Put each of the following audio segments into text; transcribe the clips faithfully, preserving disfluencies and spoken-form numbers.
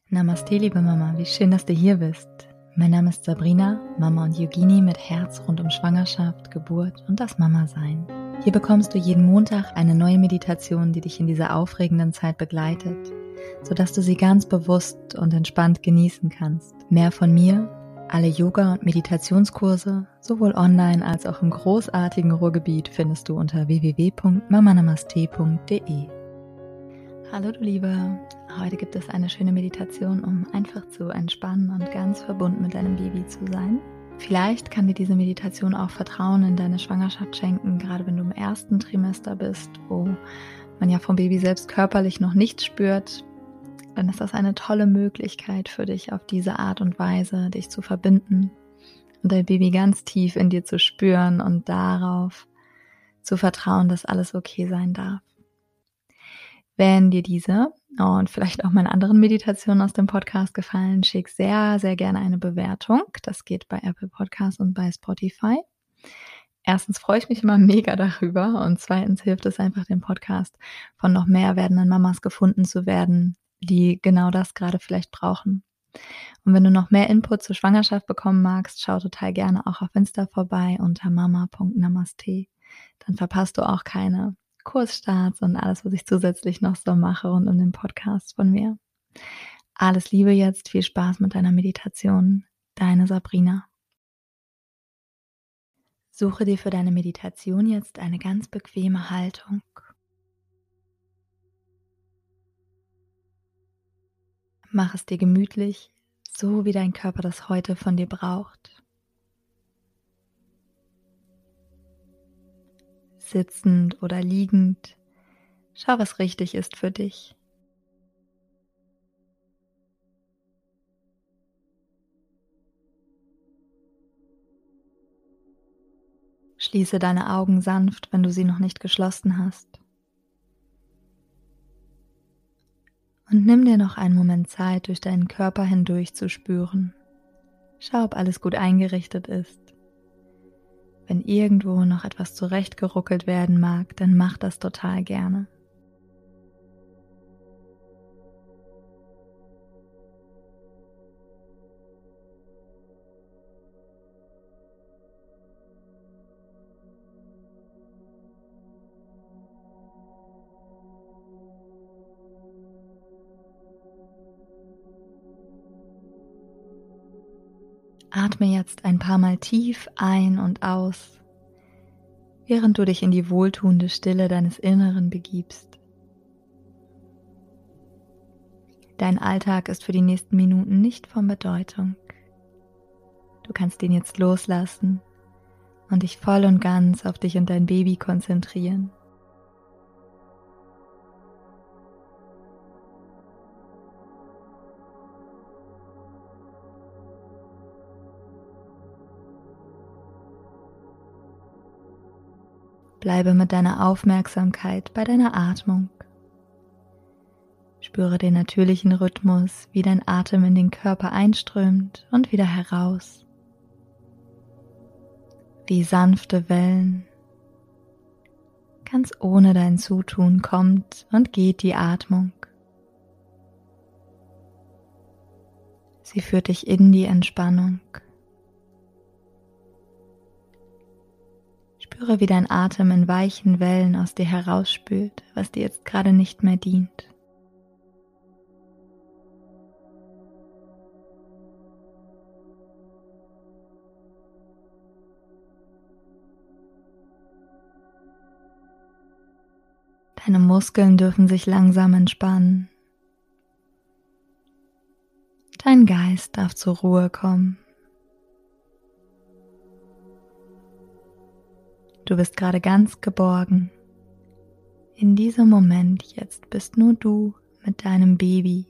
Namaste, liebe Mama, wie schön, dass du hier bist. Mein Name ist Sabrina, Mama und Yogini mit Herz rund um Schwangerschaft, Geburt und das Mama-Sein. Hier bekommst du jeden Montag eine neue Meditation, die dich in dieser aufregenden Zeit begleitet, sodass du sie ganz bewusst und entspannt genießen kannst. Mehr von mir, alle Yoga- und Meditationskurse, sowohl online als auch im großartigen Ruhrgebiet, findest du unter w w w punkt mama namaste punkt d e. Hallo du Liebe, heute gibt es eine schöne Meditation, um einfach zu entspannen und ganz verbunden mit deinem Baby zu sein. Vielleicht kann dir diese Meditation auch Vertrauen in deine Schwangerschaft schenken, gerade wenn du im ersten Trimester bist, wo man ja vom Baby selbst körperlich noch nichts spürt. Dann ist das eine tolle Möglichkeit für dich, auf diese Art und Weise dich zu verbinden und dein Baby ganz tief in dir zu spüren und darauf zu vertrauen, dass alles okay sein darf. Wenn dir diese und vielleicht auch meine anderen Meditationen aus dem Podcast gefallen, schick sehr, sehr gerne eine Bewertung. Das geht bei Apple Podcasts und bei Spotify. Erstens freue ich mich immer mega darüber und zweitens hilft es einfach, dem Podcast von noch mehr werdenden Mamas gefunden zu werden, die genau das gerade vielleicht brauchen. Und wenn du noch mehr Input zur Schwangerschaft bekommen magst, schau total gerne auch auf Insta vorbei unter mama punkt namaste. Dann verpasst du auch keine Kursstarts und alles, was ich zusätzlich noch so mache rund um den Podcast von mir. Alles Liebe jetzt, viel Spaß mit deiner Meditation. Deine Sabrina. Suche dir für deine Meditation jetzt eine ganz bequeme Haltung. Mach es dir gemütlich, so wie dein Körper das heute von dir braucht. Sitzend oder liegend, schau, was richtig ist für dich. Schließe deine Augen sanft, wenn du sie noch nicht geschlossen hast. Und nimm dir noch einen Moment Zeit, durch deinen Körper hindurch zu spüren. Schau, ob alles gut eingerichtet ist. Wenn irgendwo noch etwas zurechtgeruckelt werden mag, dann mach das total gerne. Atme jetzt ein paar Mal tief ein und aus, während du dich in die wohltuende Stille deines Inneren begibst. Dein Alltag ist für die nächsten Minuten nicht von Bedeutung. Du kannst ihn jetzt loslassen und dich voll und ganz auf dich und dein Baby konzentrieren. Bleibe mit deiner Aufmerksamkeit bei deiner Atmung. Spüre den natürlichen Rhythmus, wie dein Atem in den Körper einströmt und wieder heraus. Wie sanfte Wellen. Ganz ohne dein Zutun kommt und geht die Atmung. Sie führt dich in die Entspannung. Spüre, wie dein Atem in weichen Wellen aus dir herausspült, was dir jetzt gerade nicht mehr dient. Deine Muskeln dürfen sich langsam entspannen. Dein Geist darf zur Ruhe kommen. Du bist gerade ganz geborgen. In diesem Moment jetzt bist nur du mit deinem Baby.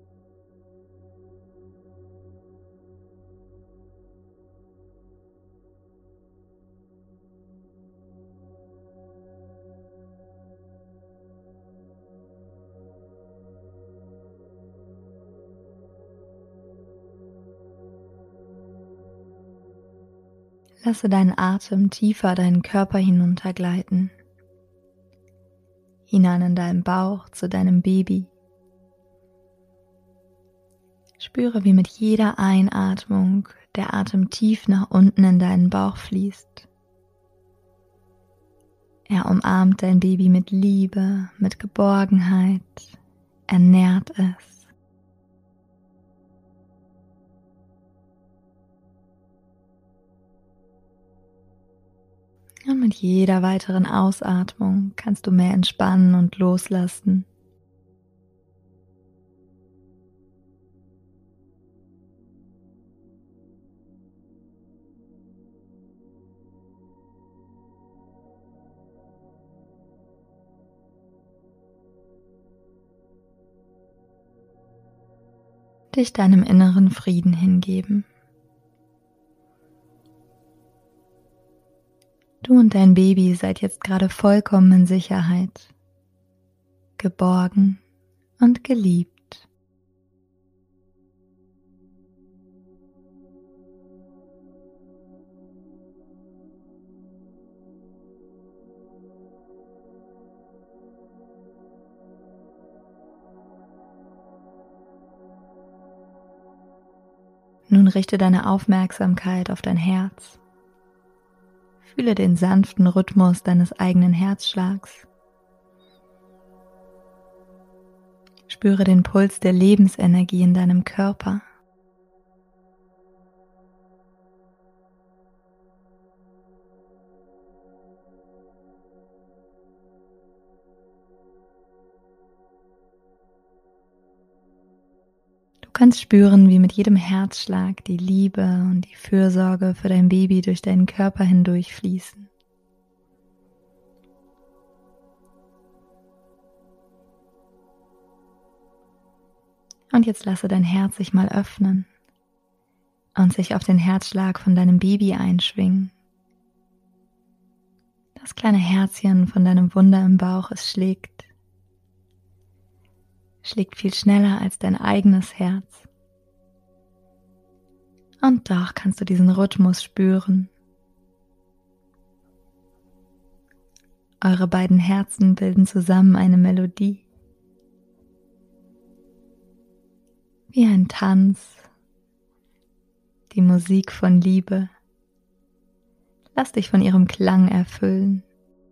Lasse deinen Atem tiefer deinen Körper hinuntergleiten, hinein in deinen Bauch zu deinem Baby. Spüre, wie mit jeder Einatmung der Atem tief nach unten in deinen Bauch fließt. Er umarmt dein Baby mit Liebe, mit Geborgenheit, ernährt es. Und mit jeder weiteren Ausatmung kannst du mehr entspannen und loslassen. Dich deinem inneren Frieden hingeben. Du und dein Baby seid jetzt gerade vollkommen in Sicherheit, geborgen und geliebt. Nun richte deine Aufmerksamkeit auf dein Herz. Fühle den sanften Rhythmus deines eigenen Herzschlags. Spüre den Puls der Lebensenergie in deinem Körper. Du kannst spüren, wie mit jedem Herzschlag die Liebe und die Fürsorge für dein Baby durch deinen Körper hindurch fließen. Und jetzt lasse dein Herz sich mal öffnen und sich auf den Herzschlag von deinem Baby einschwingen. Das kleine Herzchen von deinem Wunder im Bauch, es schlägt. Schlägt viel schneller als dein eigenes Herz. Und doch kannst du diesen Rhythmus spüren. Eure beiden Herzen bilden zusammen eine Melodie. Wie ein Tanz, die Musik von Liebe. Lass dich von ihrem Klang erfüllen.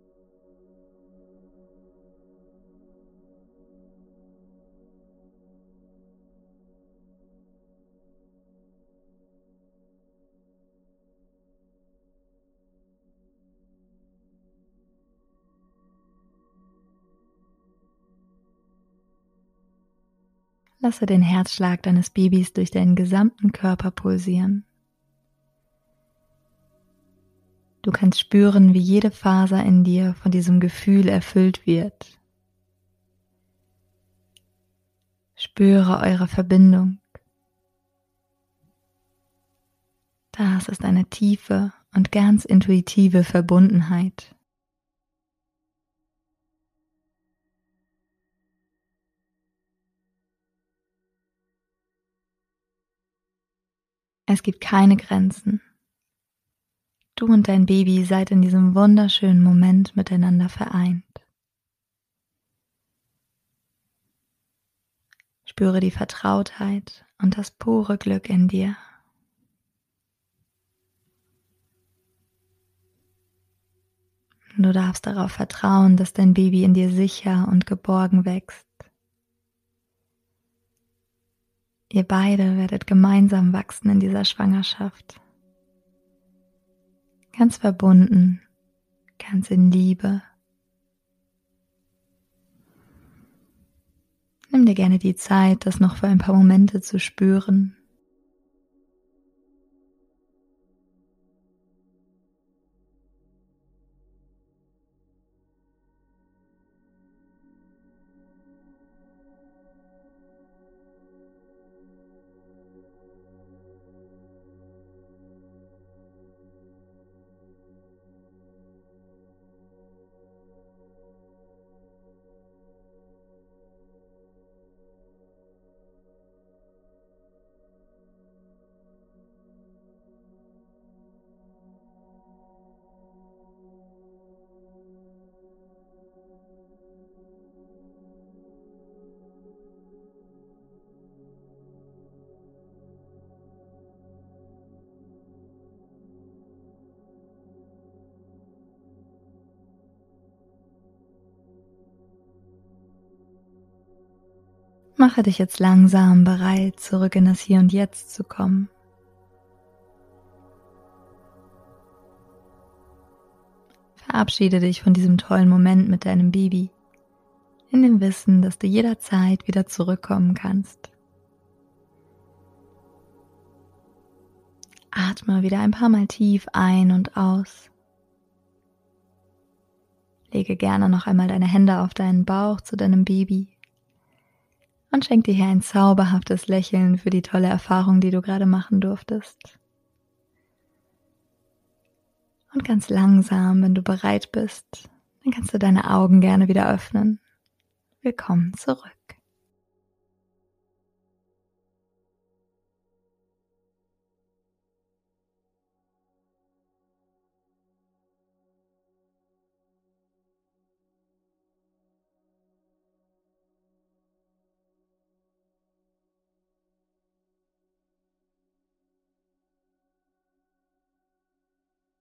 Lasse den Herzschlag deines Babys durch deinen gesamten Körper pulsieren. Du kannst spüren, wie jede Faser in dir von diesem Gefühl erfüllt wird. Spüre eure Verbindung. Das ist eine tiefe und ganz intuitive Verbundenheit. Es gibt keine Grenzen. Du und dein Baby seid in diesem wunderschönen Moment miteinander vereint. Spüre die Vertrautheit und das pure Glück in dir. Du darfst darauf vertrauen, dass dein Baby in dir sicher und geborgen wächst. Ihr beide werdet gemeinsam wachsen in dieser Schwangerschaft. Ganz verbunden, ganz in Liebe. Nimm dir gerne die Zeit, das noch für ein paar Momente zu spüren. mache dich jetzt langsam bereit, zurück in das Hier und Jetzt zu kommen. Verabschiede dich von diesem tollen Moment mit deinem Baby, in dem Wissen, dass du jederzeit wieder zurückkommen kannst. Atme wieder ein paar Mal tief ein und aus. Lege gerne noch einmal deine Hände auf deinen Bauch zu deinem Baby und schenk dir hier ein zauberhaftes Lächeln für die tolle Erfahrung, die du gerade machen durftest. Und ganz langsam, wenn du bereit bist, dann kannst du deine Augen gerne wieder öffnen. Willkommen zurück.